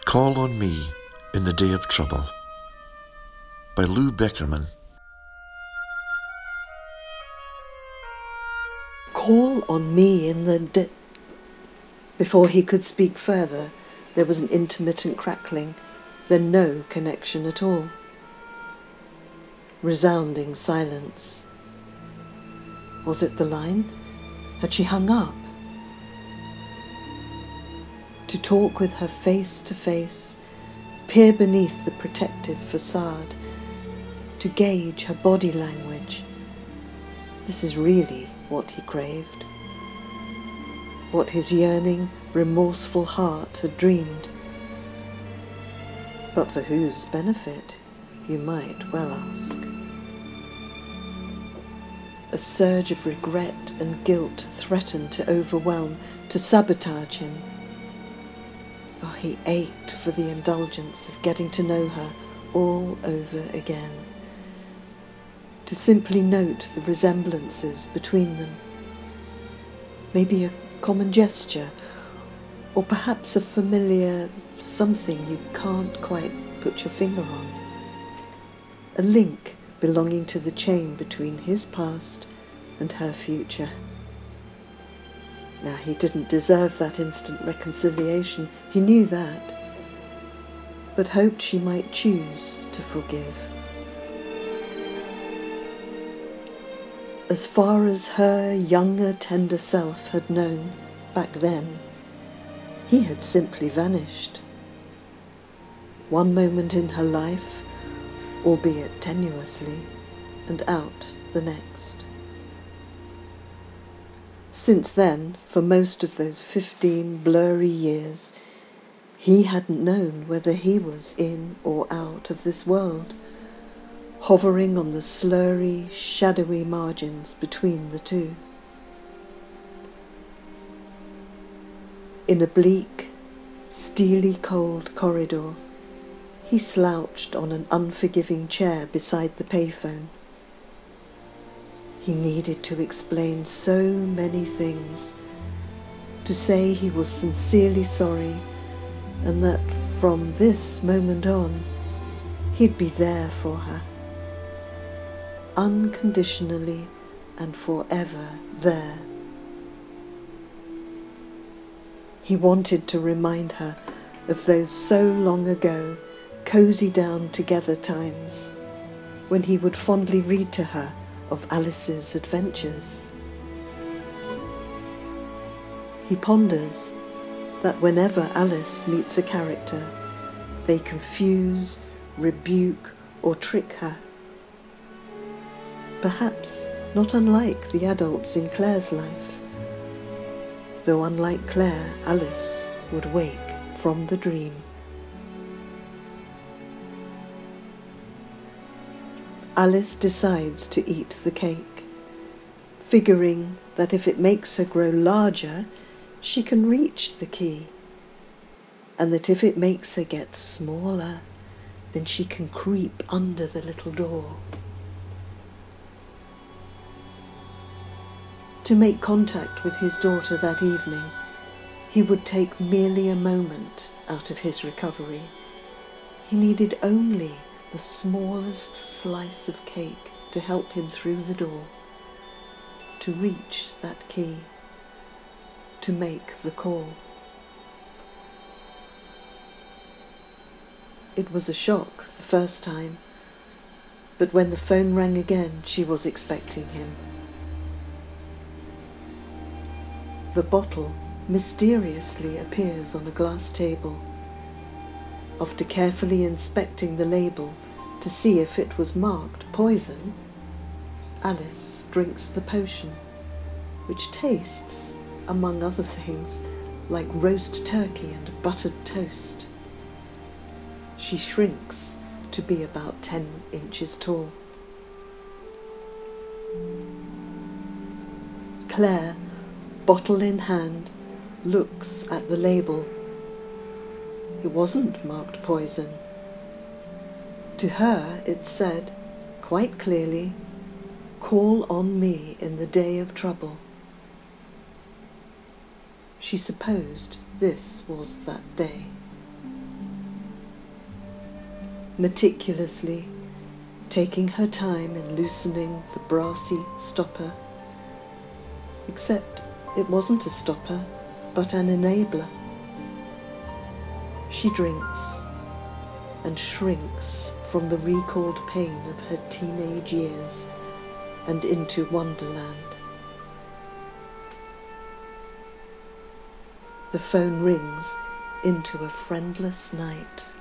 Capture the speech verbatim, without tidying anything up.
Call on Me in the Day of Trouble by Lou Beckerman. Call on me in the day... Before he could speak further, there was an intermittent crackling, then no connection at all. Resounding silence. Was it the line? Had she hung up? To talk with her face to face, peer beneath the protective facade, to gauge her body language. This is really what he craved. What his yearning, remorseful heart had dreamed. But for whose benefit, you might well ask. A surge of regret and guilt threatened to overwhelm, to sabotage him. Oh, he ached for the indulgence of getting to know her all over again. To simply note the resemblances between them. Maybe a common gesture, or perhaps a familiar something you can't quite put your finger on. A link belonging to the chain between his past and her future. Now, he didn't deserve that instant reconciliation, he knew that, but hoped she might choose to forgive. As far as her younger, tender self had known back then, he had simply vanished. One moment in her life, albeit tenuously, and out the next. Since then, for most of those fifteen blurry years, he hadn't known whether he was in or out of this world, hovering on the slurry, shadowy margins between the two. In a bleak, steely cold corridor, he slouched on an unforgiving chair beside the payphone. He needed to explain so many things, to say he was sincerely sorry, and that from this moment on, he'd be there for her. Unconditionally and forever there. He wanted to remind her of those so long ago, cosy down together times, when he would fondly read to her of Alice's adventures. He ponders that whenever Alice meets a character, they confuse, rebuke, or trick her. Perhaps not unlike the adults in Claire's life, though unlike Claire, Alice would wake from the dream. Alice decides to eat the cake, figuring that if it makes her grow larger, she can reach the key, and that if it makes her get smaller, then she can creep under the little door. To make contact with his daughter that evening, he would take merely a moment out of his recovery. He needed only the smallest slice of cake to help him through the door, to reach that key, to make the call. It was a shock the first time, but when the phone rang again, she was expecting him. The bottle mysteriously appears on a glass table. After carefully inspecting the label to see if it was marked poison, Alice drinks the potion, which tastes, among other things, like roast turkey and buttered toast. She shrinks to be about ten inches tall. Claire, bottle in hand, looks at the label. It wasn't marked poison. To her it said, quite clearly, "Call on me in the day of trouble." She supposed this was that day. meticulously, taking her time in loosening the brassy stopper. Except it wasn't a stopper, but an enabler. She drinks and shrinks from the recalled pain of her teenage years and into Wonderland. The phone rings into a friendless night.